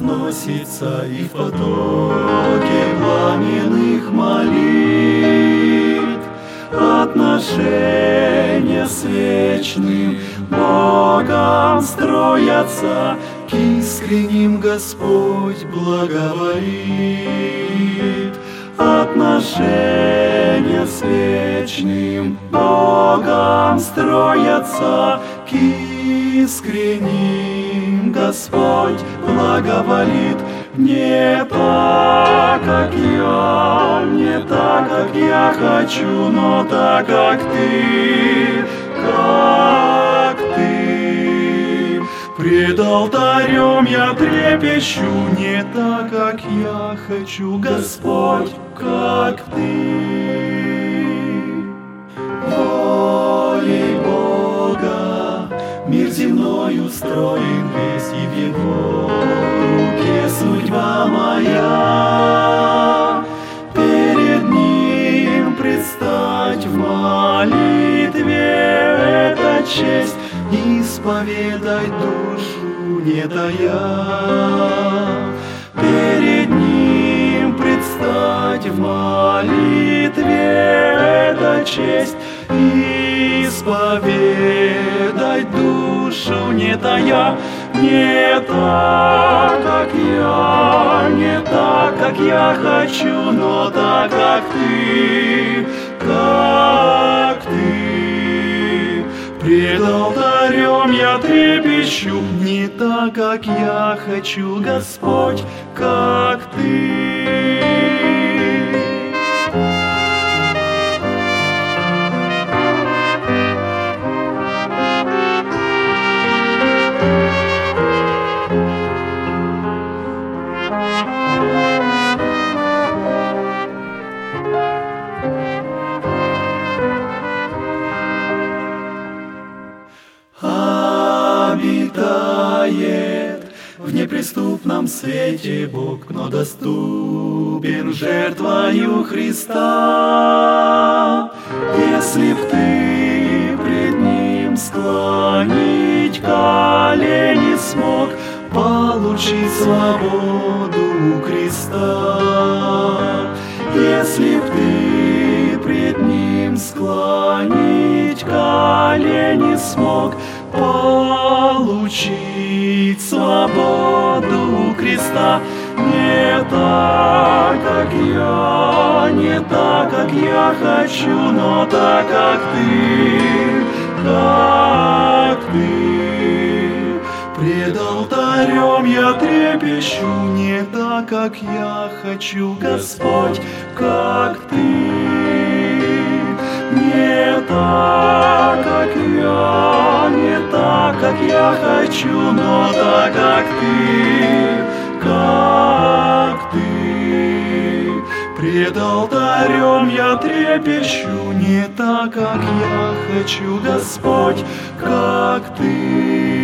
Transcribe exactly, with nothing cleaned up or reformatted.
возносится и в потоке пламенных молитв. Отношения с вечным Богом строятся, к искренним Господь благоволит. Отношения с вечным Богом строятся, к искренним Господь благоволит. Не так, как я, не так, как я хочу, но так, как ты, как ты. Пред алтарем я трепещу, не так, как я хочу, Господь, как ты. Волей Бога мир земной устроен весь, и в Его руке судьба моя. Перед Ним предстать в молитве — это честь, исповедать душу не тая. Перед Ним предстать в молитве — это честь, исповедать душу не тая. Не так, как я, не так, как я хочу, но так, как ты, как ты. Пред алтарем я трепещу, не так, как я хочу, Господь, как ты. Обитает в неприступном свете Бог, но доступен жертвою Христа. Если б ты пред Ним склонить колени смог, получить свободу у креста. Если б ты пред Ним склонить колени смог, получить свободу у креста. Не так, как я, не так, как я хочу, но так, как ты, как ты. Пред алтарем я трепещу, не так, как я хочу, Господь, как ты. Не так, как я, не так, как я хочу, но так, как ты, как ты. Пред алтарем я трепещу, не так, как я хочу, Господь, как ты.